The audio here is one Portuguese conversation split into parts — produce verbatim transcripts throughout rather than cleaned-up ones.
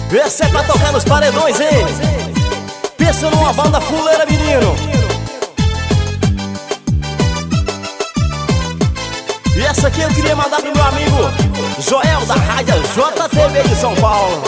Essa é pra tocar nos paredões, hein? Pensa numa banda fuleira, menino. E essa aqui eu queria mandar pro meu amigo Joel, da rádio J T V de São Paulo.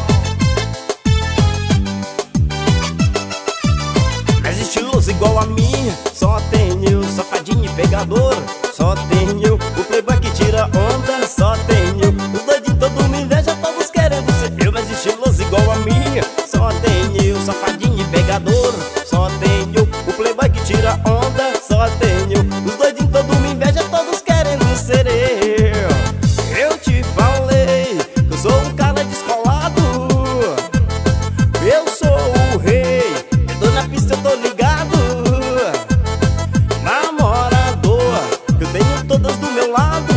Mas estiloso igual a mim só tenho safadinho e pegador. Só tenho o playboy que tira onda. Só tenho os doidinhos, todo me inveja, todos querendo ser eu. Mas estiloso igual a mim só tenho safadinho e pegador. Só tenho o playboy que tira onda. Só tenho os doidinhos, todo me inveja, todos querendo ser eu. Eu te falei que eu sou um cara descolado. Eu sou o rei, eu tô na pista, eu tô ligado. Namorador, que eu tenho todas do meu lado.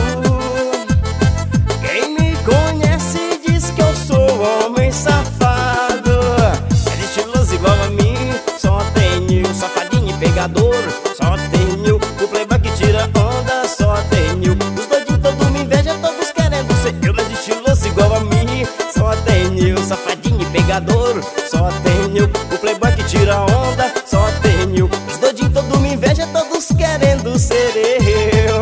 Quem me conhece diz que eu sou homem safado. É estiloso igual a mim, só tenho safadinho e pegador. Só tenho o playboy que tira onda. Só tenho os doidinhos, todo me inveja, todos querendo ser eu. Mas estiloso igual a mim, só tenho safadinho e pegador. Só tenho o playboy que tira onda. Só tenho os doidinhos, todo me inveja, todos querendo ser eu.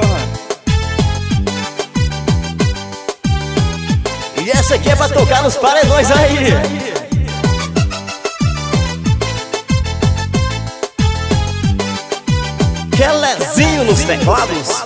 E essa aqui é pra tocar nos paredões aí. Kelezinho nos teclados.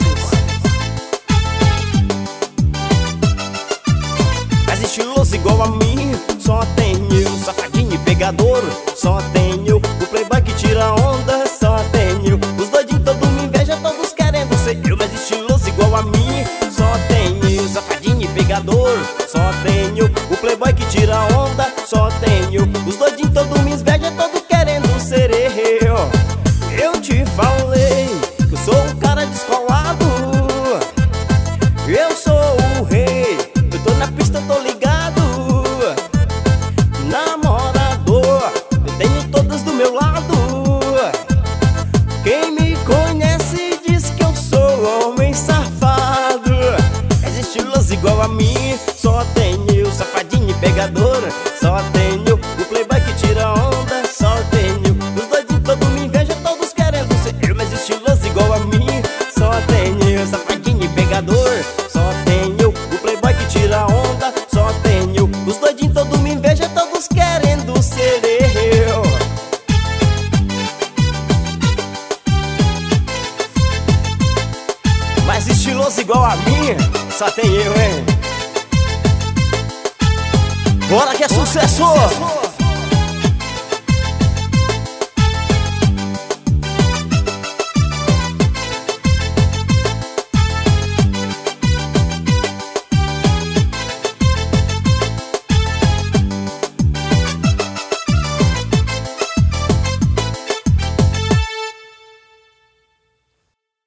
Mas estiloso igual a mim só tenho safadinho e pegador. Só tenho o playboy que tira onda. Só tenho os doidinhos, todo me inveja, todos querendo ser eu. Mas estiloso igual a mim só tenho safadinho e pegador. Só tenho o playboy que tira onda. Só tenho os doidinhos, todo me inveja, todos querendo ser eu. Eu te falei que eu sou um cara descolado. Eu sou o rei, eu tô na pista, tô ligado. Namorador, eu tenho todas do meu lado. Quem me conhece diz que eu sou homem safado. És estiloso igual a mim, só tenho safadinho e pegador. Só tenho o playboy que tira onda. Só tenho os doidinhos, todo me inveja, todos querendo ser eu. Mas estiloso igual a mim, só tenho safadinho e pegador. Só tenho o playboy que tira onda. Só tenho os doidinhos, todo me inveja, todos querendo ser eu. Mas estiloso igual a mim só tem eu, hein? Bora que é sucesso!